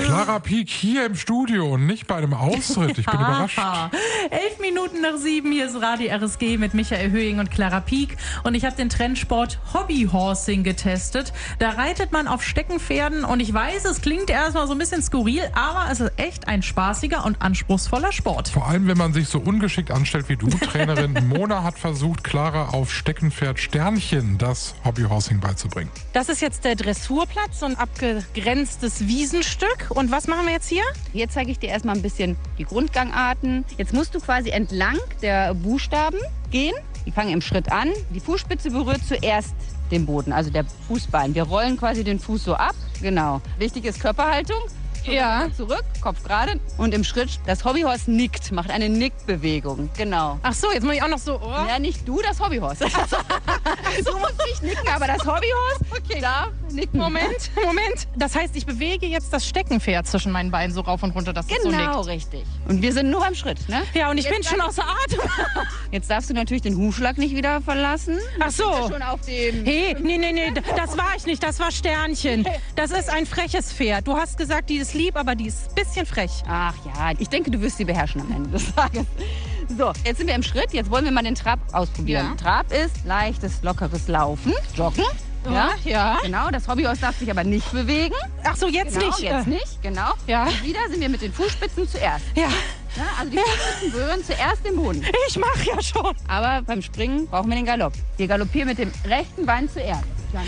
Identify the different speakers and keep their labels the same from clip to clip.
Speaker 1: Clara Pieck hier im Studio und nicht bei einem Ausritt. Ich bin überrascht.
Speaker 2: 11 Minuten nach 7, hier ist Radio RSG mit Michael Höhing und Clara Pieck. Und ich habe den Trendsport Hobbyhorsing getestet. Da reitet man auf Steckenpferden und ich weiß, es klingt erstmal so ein bisschen skurril, aber es ist echt ein spaßiger und anspruchsvoller Sport.
Speaker 1: Vor allem, wenn man sich so ungeschickt anstellt wie du. Trainerin Mona hat versucht, Clara auf Steckenpferd Sternchen das Hobbyhorsing beizubringen.
Speaker 3: Das ist jetzt der Dressurplatz, so ein abgegrenztes Wiesenstück. Und was machen wir jetzt hier?
Speaker 4: Hier zeige ich dir erstmal ein bisschen die Grundgangarten. Jetzt musst du quasi entlang der Buchstaben gehen. Die fangen im Schritt an. Die Fußspitze berührt zuerst den Boden, also der Fußbein. Wir rollen quasi den Fuß so ab. Genau. Wichtig ist Körperhaltung.
Speaker 3: Ja.
Speaker 4: Zurück, Kopf gerade. Und im Schritt, das Hobbyhorse nickt, macht eine Nickbewegung. Genau.
Speaker 3: Ach so, jetzt muss ich auch noch so... Oh.
Speaker 4: Ja, nicht du, das Hobbyhorse. Du musst nicht nicken, aber das Hobbyhorse darf nicken.
Speaker 3: Moment. Das heißt, ich bewege jetzt das Steckenpferd zwischen meinen Beinen so rauf und runter, dass es so nickt.
Speaker 4: Genau, richtig. Und wir sind nur beim Schritt, ne?
Speaker 3: Ja, und ich bin schon außer Atem.
Speaker 4: Jetzt darfst du natürlich den Hufschlag nicht wieder verlassen.
Speaker 3: Ach so.
Speaker 4: Du bist ja schon auf dem...
Speaker 3: Hey, nee, das war ich nicht, das war Sternchen. Das ist ein freches Pferd. Du hast gesagt, die ist lieb, aber die ist ein bisschen frech.
Speaker 4: Ach ja, ich denke, du wirst sie beherrschen am Ende des Tages. So, jetzt sind wir im Schritt. Jetzt wollen wir mal den Trab ausprobieren.
Speaker 3: Ja.
Speaker 4: Trab ist leichtes, lockeres Laufen. Joggen.
Speaker 3: Ja.
Speaker 4: Genau, das Hobbyhorse darf sich aber nicht bewegen.
Speaker 3: Ach so, jetzt
Speaker 4: Genau,
Speaker 3: nicht.
Speaker 4: jetzt nicht, genau.
Speaker 3: Ja.
Speaker 4: Und wieder sind wir mit den Fußspitzen zuerst.
Speaker 3: Ja,
Speaker 4: Ja, also die Fußspitzen berühren zuerst den Boden.
Speaker 3: ich mach ja schon.
Speaker 4: Aber beim Springen brauchen wir den Galopp. Wir galoppieren mit dem rechten Bein zuerst.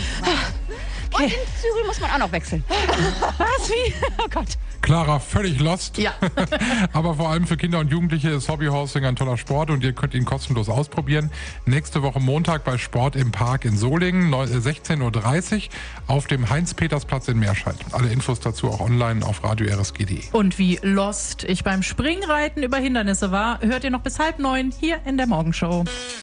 Speaker 4: Und den Zügel muss man auch noch wechseln.
Speaker 3: Was, wie? Oh Gott.
Speaker 1: Clara, völlig lost.
Speaker 2: Ja.
Speaker 1: Aber vor allem für Kinder und Jugendliche ist Hobbyhorsing ein toller Sport und ihr könnt ihn kostenlos ausprobieren. Nächste Woche Montag bei Sport im Park in Solingen, 16:30 Uhr auf dem Heinz-Peters-Platz in Meerscheid. Alle Infos dazu auch online auf radio-rsg.de.
Speaker 2: Und wie lost ich beim Springreiten über Hindernisse war, hört ihr noch bis 8:30 hier in der Morgenshow.